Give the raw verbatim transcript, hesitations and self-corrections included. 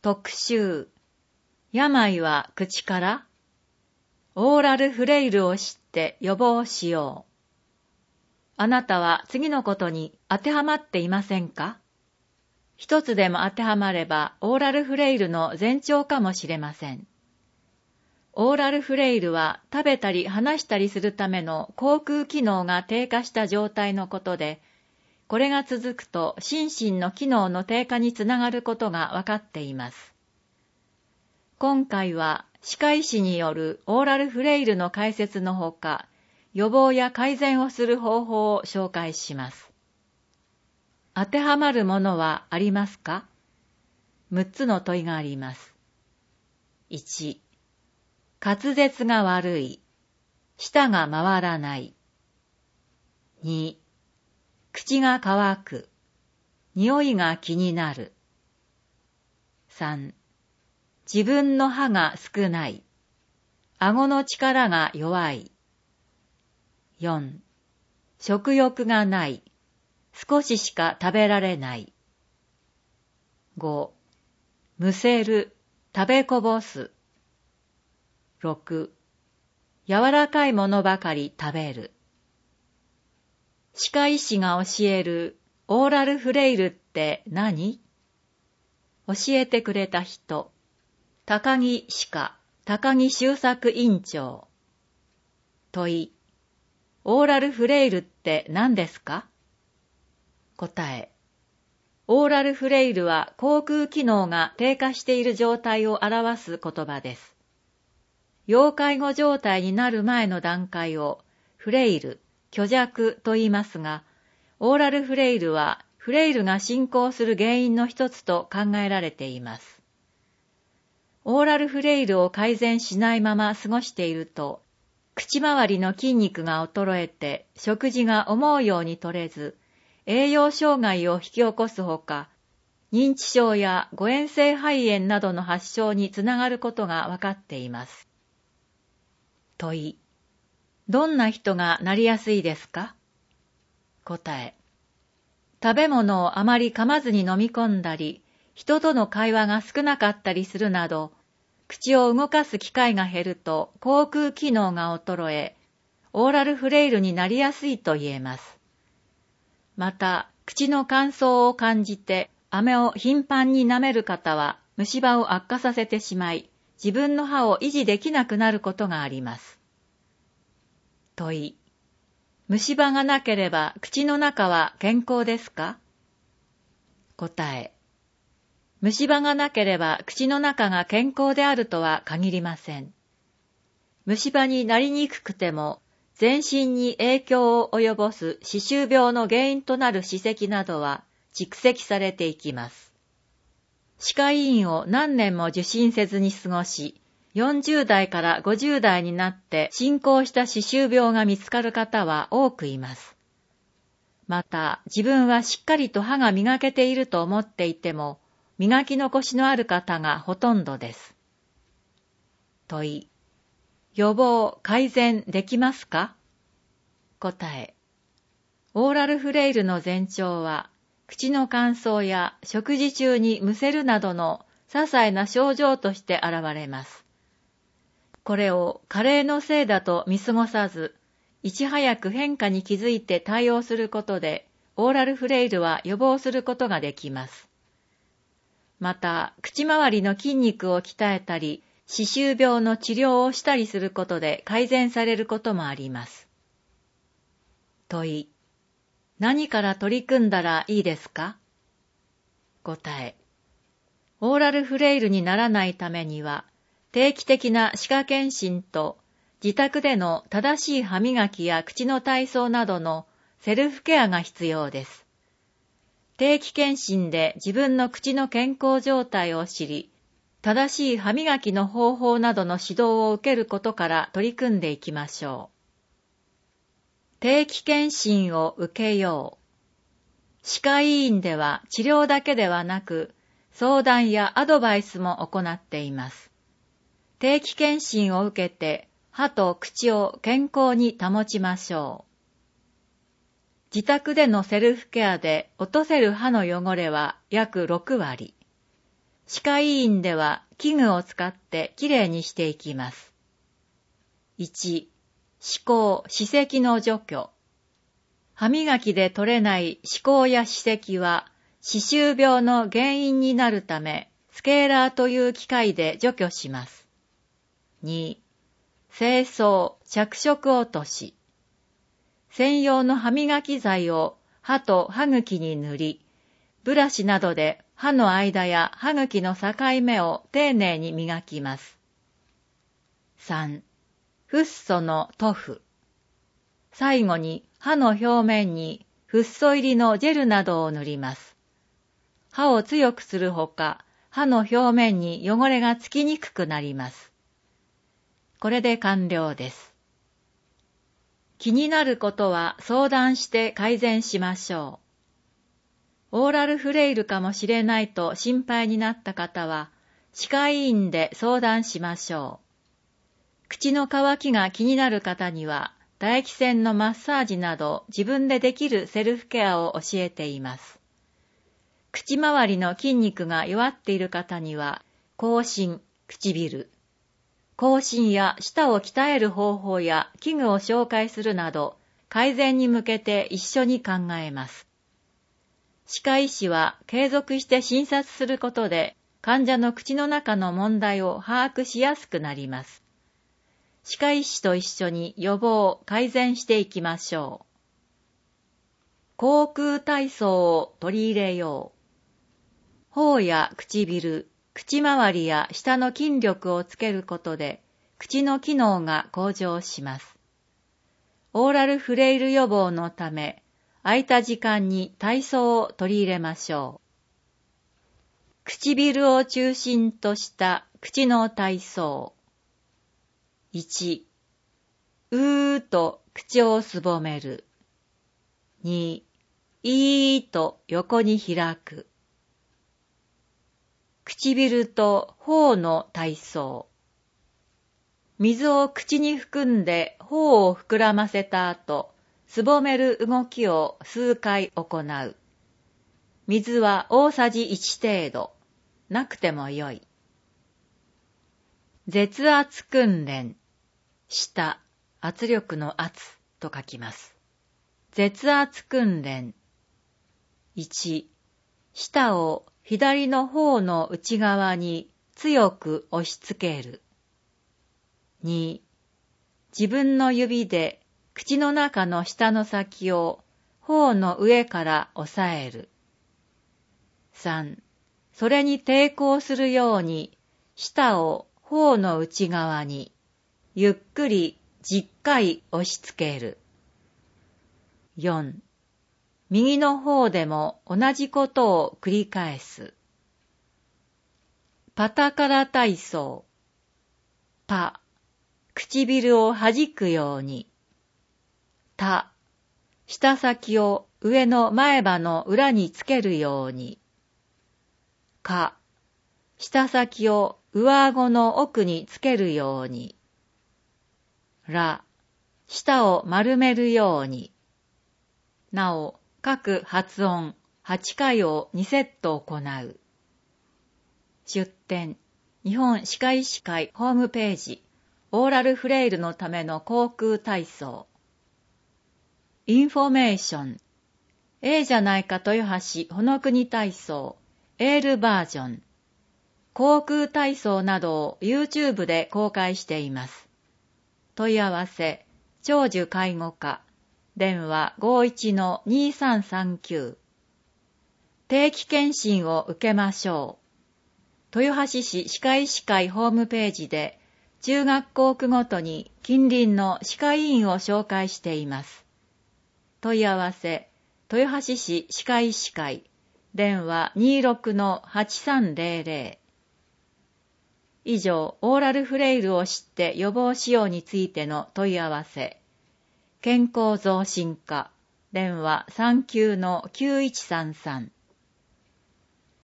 特集。病は口から？オーラルフレイルを知って予防しよう。あなたは次のことに当てはまっていませんか？一つでも当てはまればオーラルフレイルの前兆かもしれません。オーラルフレイルは食べたり話したりするための口腔機能が低下した状態のことで、これが続くと心身の機能の低下につながることがわかっています。今回は歯科医師によるオーラルフレイルの解説のほか、予防や改善をする方法を紹介します。当てはまるものはありますか？むっつの問いがあります。いち、滑舌が悪い、舌が回らない。に、口が乾く、匂いが気になる。さん、自分の歯が少ない、顎の力が弱い。よん、食欲がない、少ししか食べられない。ご、むせる、食べこぼす。ろく、柔らかいものばかり食べる。歯科医師が教えるオーラルフレイルって何？教えてくれた人、高木歯科、高木修作院長。問い、オーラルフレイルって何ですか？答え、オーラルフレイルは口腔機能が低下している状態を表す言葉です。要介護状態になる前の段階をフレイル、虚弱と言いますが、オーラルフレイルはフレイルが進行する原因の一つと考えられています。オーラルフレイルを改善しないまま過ごしていると、口周りの筋肉が衰えて食事が思うように取れず、栄養障害を引き起こすほか、認知症や誤嚥性肺炎などの発症につながることがわかっています。問い、どんな人がなりやすいですか？答え、食べ物をあまり噛まずに飲み込んだり、人との会話が少なかったりするなど、口を動かす機会が減ると口腔機能が衰え、オーラルフレイルになりやすいと言えます。また、口の乾燥を感じて飴を頻繁に舐める方は虫歯を悪化させてしまい、自分の歯を維持できなくなることがあります。問い、虫歯がなければ口の中は健康ですか？答え、虫歯がなければ口の中が健康であるとは限りません。虫歯になりにくくても、全身に影響を及ぼす歯周病の原因となる歯石などは蓄積されていきます。歯科医院を何年も受診せずに過ごし、よんじゅう代からごじゅう代になって進行した歯周病が見つかる方は多くいます。また、自分はしっかりと歯が磨けていると思っていても、磨き残しのある方がほとんどです。問い、予防・改善できますか？答え、オーラルフレイルの前兆は、口の乾燥や食事中にむせるなどの些細な症状として現れます。これを加齢のせいだと見過ごさず、いち早く変化に気づいて対応することで、オーラルフレイルは予防することができます。また、口周りの筋肉を鍛えたり、歯周病の治療をしたりすることで改善されることもあります。問い、何から取り組んだらいいですか？答え、オーラルフレイルにならないためには、定期的な歯科検診と自宅での正しい歯磨きや口の体操などのセルフケアが必要です。定期検診で自分の口の健康状態を知り、正しい歯磨きの方法などの指導を受けることから取り組んでいきましょう。定期検診を受けよう。歯科医院では治療だけではなく、相談やアドバイスも行っています。定期検診を受けて歯と口を健康に保ちましょう。自宅でのセルフケアで落とせる歯の汚れは約ろく割。 歯科医院では器具を使ってきれいにしていきます。いち、歯垢・歯石の除去。歯磨きで取れない歯垢や歯石は歯周病の原因になるため、スケーラーという機械で除去します。に、清掃・着色落とし。専用の歯磨き剤を歯と歯茎に塗り、ブラシなどで歯の間や歯茎の境目を丁寧に磨きます。さん、フッ素の塗布。最後に歯の表面にフッ素入りのジェルなどを塗ります。歯を強くするほか、歯の表面に汚れがつきにくくなります。これで完了です。気になることは相談して改善しましょう。オーラルフレイルかもしれないと心配になった方は、歯科医院で相談しましょう。口の渇きが気になる方には、唾液腺のマッサージなど自分でできるセルフケアを教えています。口周りの筋肉が弱っている方には、口唇、唇、口唇や舌を鍛える方法や器具を紹介するなど、改善に向けて一緒に考えます。歯科医師は継続して診察することで、患者の口の中の問題を把握しやすくなります。歯科医師と一緒に予防、改善していきましょう。口腔体操を取り入れよう。頬や唇、口周りや舌の筋力をつけることで、口の機能が向上します。オーラルフレイル予防のため、空いた時間に体操を取り入れましょう。唇を中心とした口の体操。いち、うーと口をすぼめる。に、いーと横に開く。唇と頬の体操。水を口に含んで頬を膨らませた後、すぼめる動きを数回行う。水は大さじいち程度、なくてもよい。舌圧訓練。舌、圧力の圧と書きます。舌圧訓練。いち、舌を左の頬の内側に強く押し付ける。に、自分の指で口の中の舌の先を頬の上から押さえる。さん、それに抵抗するように舌を頬の内側にゆっくりじっかり押し付ける。よん、右の方でも同じことを繰り返す。パタカラ体操。パ、唇を弾くように。タ、舌先を上の前歯の裏につけるように。カ、舌先を上顎の奥につけるように。ラ、舌を丸めるように。なお、各発音はちかいをにセット行う。出典、日本歯科医師会ホームページ、オーラルフレイルのための口腔体操。インフォメーション、ええじゃないか豊橋ほの国体操、エールバージョン。口腔体操などを YouTube で公開しています。問い合わせ、長寿介護課、電話 ごいちのにさんさんきゅう。定期検診を受けましょう。豊橋市歯科医師会ホームページで、中学校区ごとに近隣の歯科医院を紹介しています。問い合わせ、豊橋市歯科医師会、電話 にじゅうろくのはちさんぜろぜろ。以上、オーラルフレイルを知って予防しようについての問い合わせ。健康増進課、電話 さんきゅうのきゅういちさんさん。